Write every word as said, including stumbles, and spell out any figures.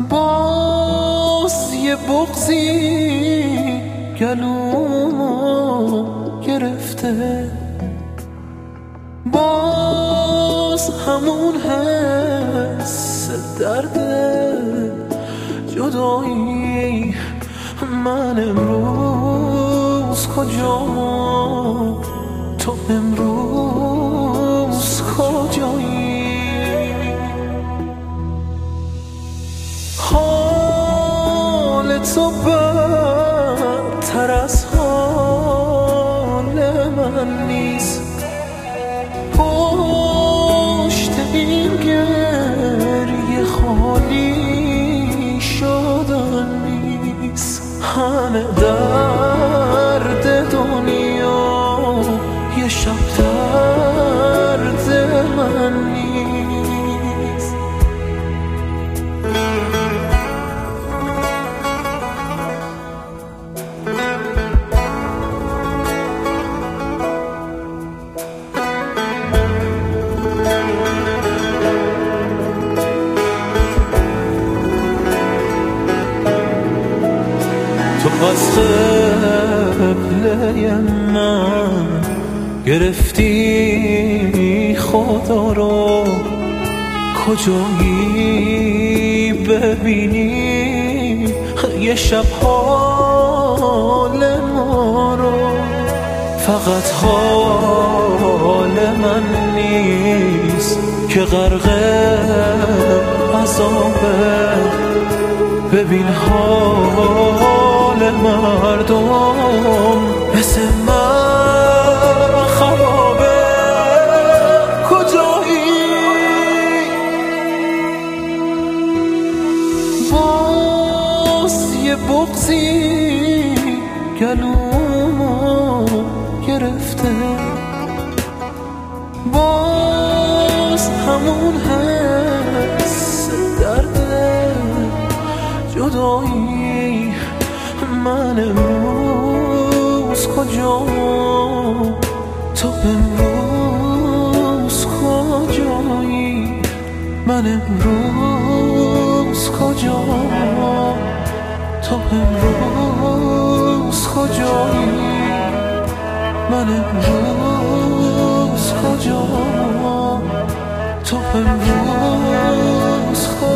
باز یه بغضی گلومو گرفته، باز همون حس درد جدایی. من امروز کجام، تو امروز کجایی؟ حال تو بدتر از حال من نیست، پشت این گریه خالی شدن نیست. همه درد دنیا یه شب درد من نیست. تو از قبله من گرفتی خدا رو، کجایی ببینی یه شب حال ما رو؟ فقط حال من نیست که غرق عذابه، ببین حال مردم مثل من خرابه. کجایی؟ باز یه بغضی گلومو گرفته، باز همون حس درد جدایی. من امروز کجام، تو امروز کجایی؟ من امروز کجام، تو امروز کجایی؟ من امروز کجام، تو امروز کجایی؟